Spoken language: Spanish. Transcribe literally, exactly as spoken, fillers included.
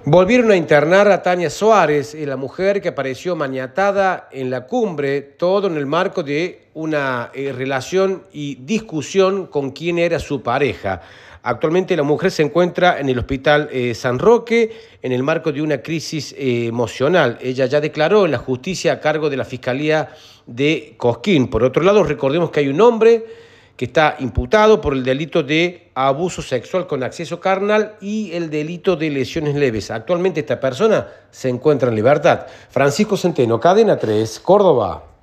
Volvieron a internar a Tania Suárez, la mujer que apareció maniatada en la cumbre, todo en el marco de una eh, relación y discusión con quien era su pareja. Actualmente la mujer se encuentra en el hospital eh, San Roque en el marco de una crisis eh, emocional. Ella ya declaró en la justicia a cargo de la Fiscalía de Cosquín. Por otro lado, recordemos que hay un hombre que está imputado por el delito de abuso sexual con acceso carnal y el delito de lesiones leves. Actualmente esta persona se encuentra en libertad. Francisco Centeno, Cadena tres, Córdoba.